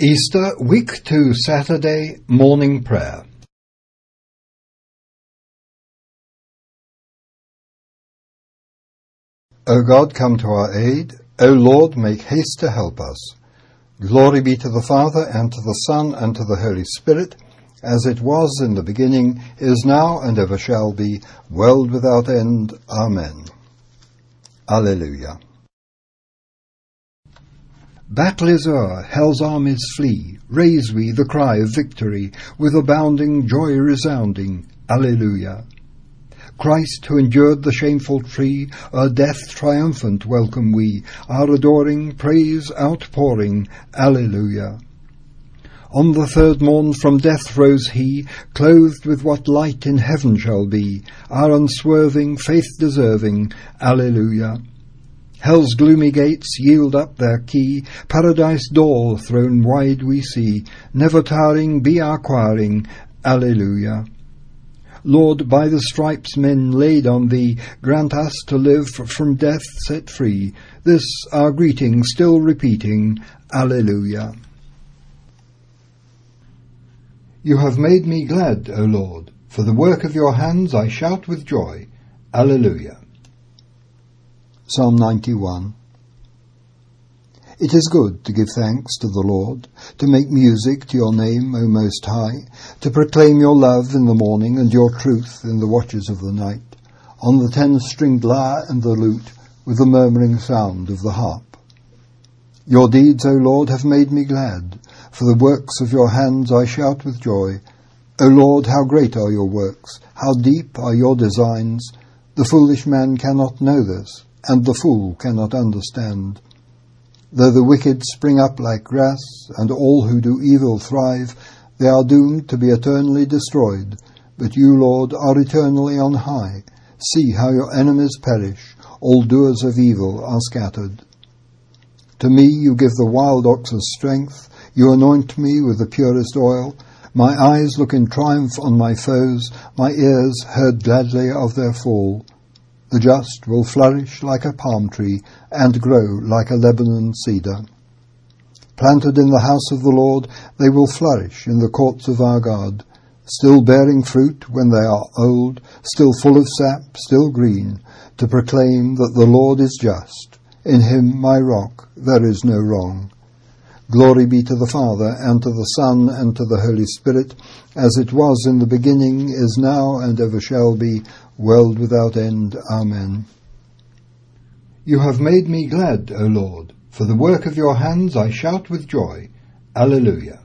Easter, Week 2, Saturday, Morning Prayer. O God, come to our aid. O Lord, make haste to help us. Glory be to the Father, and to the Son, and to the Holy Spirit, as it was in the beginning, is now, and ever shall be, world without end. Amen. Alleluia. Battle is o'er, hell's armies flee, raise we the cry of victory, with abounding joy resounding. Alleluia. Christ, who endured the shameful tree, o'er death triumphant welcome we, our adoring praise outpouring. Alleluia. On the third morn from death rose he, clothed with what light in heaven shall be, our unswerving, faith deserving. Alleluia. Hell's gloomy gates yield up their key, paradise door thrown wide we see, never tiring be our choiring. Alleluia. Lord, by the stripes men laid on thee, grant us to live from death set free, this our greeting still repeating. Alleluia. You have made me glad, O Lord, for the work of your hands I shout with joy. Alleluia. Psalm 91. It is good to give thanks to the Lord, to make music to your name, O Most High, to proclaim your love in the morning and your truth in the watches of the night, on the 10-stringed lyre and the lute, with the murmuring sound of the harp. Your deeds, O Lord, have made me glad. For the works of your hands I shout with joy. O Lord, how great are your works, how deep are your designs. The foolish man cannot know this, and the fool cannot understand. Though the wicked spring up like grass, and all who do evil thrive, they are doomed to be eternally destroyed. But you, Lord, are eternally on high. See how your enemies perish, all doers of evil are scattered. To me you give the wild ox's strength, you anoint me with the purest oil. My eyes look in triumph on my foes, my ears heard gladly of their fall. The just will flourish like a palm tree, and grow like a Lebanon cedar. Planted in the house of the Lord, they will flourish in the courts of our God, still bearing fruit when they are old, still full of sap, still green, to proclaim that the Lord is just. In him, my rock, there is no wrong. Glory be to the Father, and to the Son, and to the Holy Spirit, as it was in the beginning, is now, and ever shall be, world without end. Amen. You have made me glad, O Lord. For the work of your hands I shout with joy. Alleluia.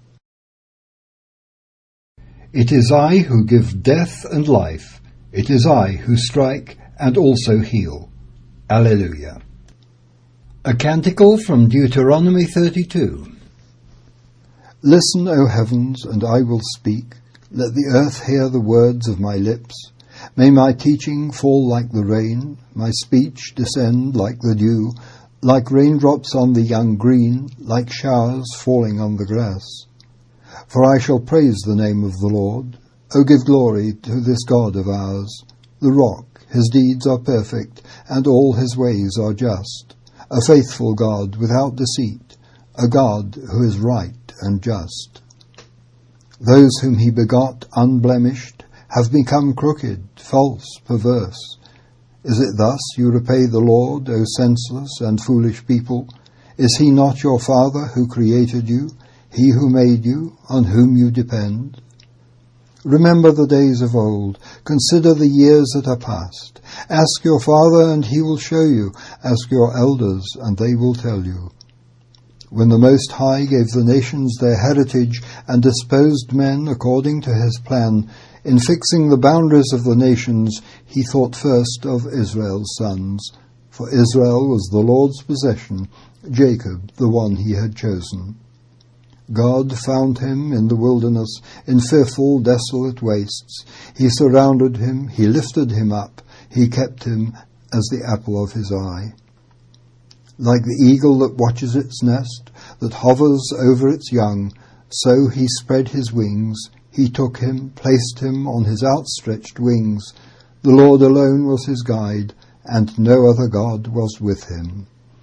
It is I who give death and life. It is I who strike and also heal. Alleluia. A canticle from Deuteronomy 32. Listen, O heavens, and I will speak. Let the earth hear the words of my lips. May my teaching fall like the rain, my speech descend like the dew, like raindrops on the young green, like showers falling on the grass. For I shall praise the name of the Lord. O give glory to this God of ours, the rock. His deeds are perfect, and all his ways are just. A faithful God without deceit, a God who is right and just. Those whom he begot unblemished have become crooked, false, perverse. Is it thus you repay the Lord, O senseless and foolish people? Is he not your Father who created you, he who made you, on whom you depend? Remember the days of old, consider the years that are past. Ask your father, and he will show you. Ask your elders, and they will tell you. When the Most High gave the nations their heritage, and disposed men according to his plan, in fixing the boundaries of the nations, he thought first of Israel's sons. For Israel was the Lord's possession, Jacob the one he had chosen. God found him in the wilderness, in fearful, desolate wastes. He surrounded him, he lifted him up, he kept him as the apple of his eye. Like the eagle that watches its nest, that hovers over its young, so he spread his wings, he took him, placed him on his outstretched wings. The Lord alone was his guide, and no other God was with him.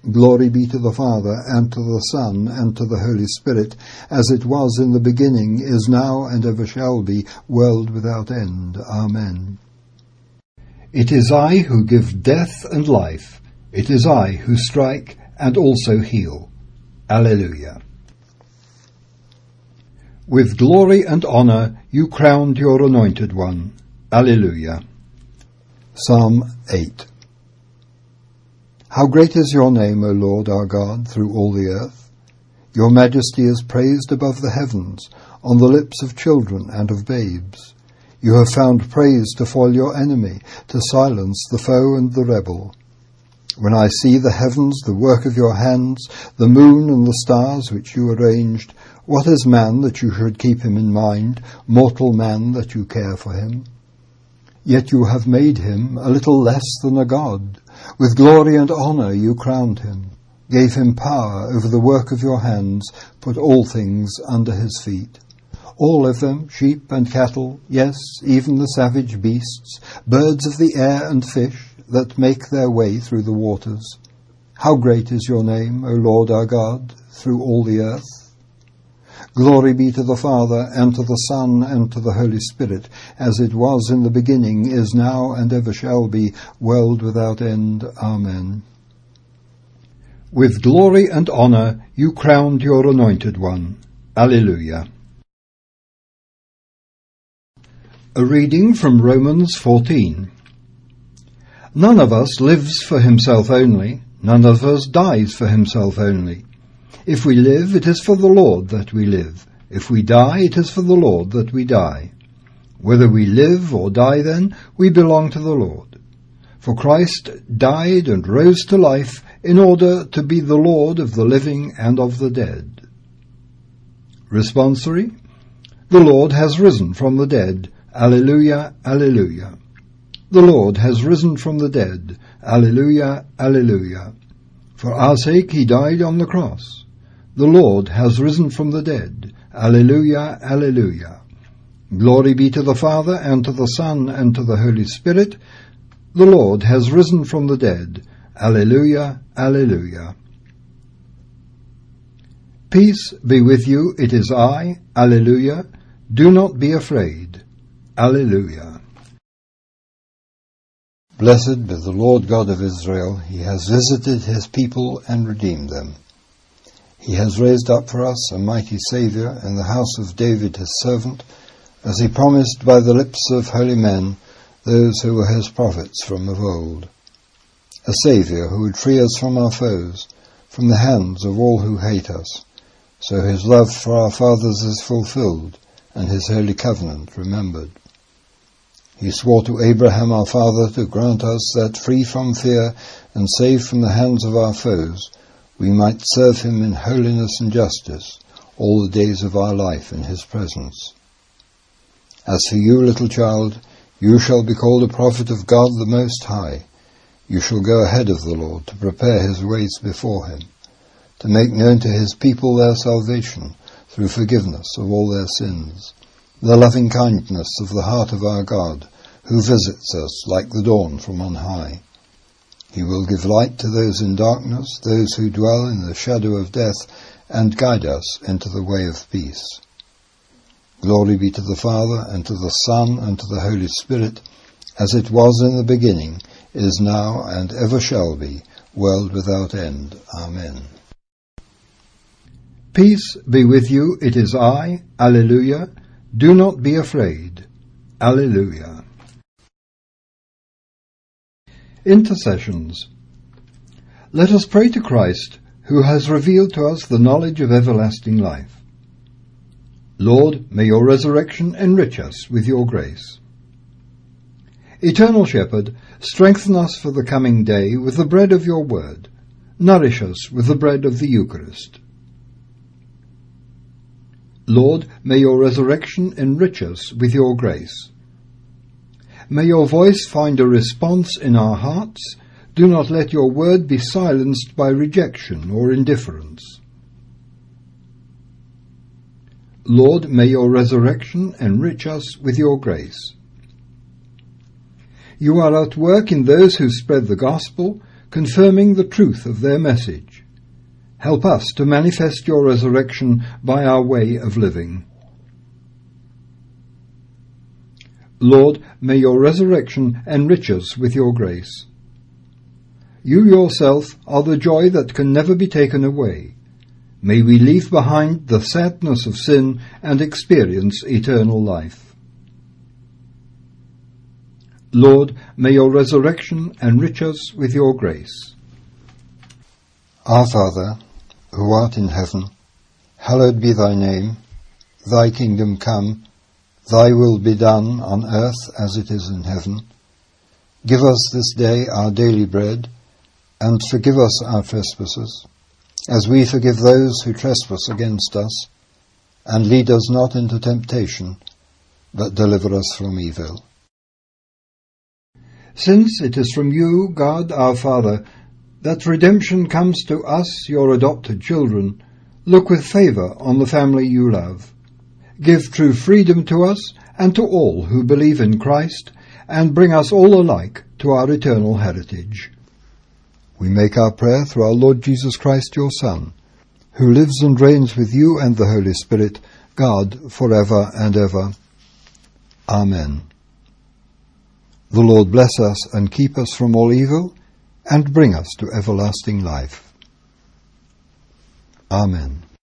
Glory be to the Father, and to the Son, and to the Holy Spirit, as it was in the beginning, is now, and ever shall be, world without end. Amen. It is I who give death and life. It is I who strike and also heal. Alleluia. With glory and honour you crowned your anointed one. Alleluia. Psalm 8. How great is your name, O Lord our God, through all the earth! Your majesty is praised above the heavens, on the lips of children and of babes. You have found praise to foil your enemy, to silence the foe and the rebel. When I see the heavens, the work of your hands, the moon and the stars which you arranged, what is man that you should keep him in mind, mortal man that you care for him? Yet you have made him a little less than a god. With glory and honour you crowned him, gave him power over the work of your hands, put all things under his feet. All of them, sheep and cattle, yes, even the savage beasts, birds of the air and fish that make their way through the waters. How great is your name, O Lord our God, through all the earth! Glory be to the Father, and to the Son, and to the Holy Spirit, as it was in the beginning, is now, and ever shall be, world without end. Amen. With glory and honour you crowned your anointed one. Alleluia. A reading from Romans 14. None of us lives for himself only, none of us dies for himself only. If we live, it is for the Lord that we live. If we die, it is for the Lord that we die. Whether we live or die, then, we belong to the Lord. For Christ died and rose to life in order to be the Lord of the living and of the dead. Responsory. The Lord has risen from the dead. Alleluia, alleluia. The Lord has risen from the dead. Alleluia, alleluia. For our sake he died on the cross. The Lord has risen from the dead. Alleluia, alleluia. Glory be to the Father, and to the Son, and to the Holy Spirit. The Lord has risen from the dead. Alleluia, alleluia. Peace be with you, it is I. Alleluia. Do not be afraid. Alleluia. Blessed be the Lord God of Israel. He has visited his people and redeemed them. He has raised up for us a mighty Saviour in the house of David his servant, as he promised by the lips of holy men, those who were his prophets from of old. A Saviour who would free us from our foes, from the hands of all who hate us. So his love for our fathers is fulfilled, and his holy covenant remembered. He swore to Abraham our father to grant us that, free from fear and saved from the hands of our foes, we might serve him in holiness and justice all the days of our life in his presence. As for you, little child, you shall be called a prophet of God the Most High. You shall go ahead of the Lord to prepare his ways before him, to make known to his people their salvation through forgiveness of all their sins, the loving kindness of the heart of our God, who visits us like the dawn from on high. He will give light to those in darkness, those who dwell in the shadow of death, and guide us into the way of peace. Glory be to the Father, and to the Son, and to the Holy Spirit, as it was in the beginning, is now, and ever shall be, world without end. Amen. Peace be with you, it is I. Alleluia. Do not be afraid. Alleluia. Intercessions. Let us pray to Christ, who has revealed to us the knowledge of everlasting life. Lord, may your resurrection enrich us with your grace. Eternal Shepherd, strengthen us for the coming day with the bread of your word. Nourish us with the bread of the Eucharist. Lord, may your resurrection enrich us with your grace. May your voice find a response in our hearts. Do not let your word be silenced by rejection or indifference. Lord, may your resurrection enrich us with your grace. You are at work in those who spread the gospel. confirming the truth of their message. Help us to manifest your resurrection by our way of living. Lord, may your resurrection enrich us with your grace. You yourself are the joy that can never be taken away. May we leave behind the sadness of sin and experience eternal life. Lord, may your resurrection enrich us with your grace. Our Father, who art in heaven, hallowed be thy name. Thy kingdom come, thy will be done on earth as it is in heaven. Give us this day our daily bread, and forgive us our trespasses, as we forgive those who trespass against us. And lead us not into temptation, but deliver us from evil. Since it is from you, God our Father, that redemption comes to us, your adopted children, look with favour on the family you love. Give true freedom to us and to all who believe in Christ, and bring us all alike to our eternal heritage. We make our prayer through our Lord Jesus Christ, your Son, who lives and reigns with you and the Holy Spirit, God, for ever and ever. Amen. The Lord bless us and keep us from all evil, and bring us to everlasting life. Amen.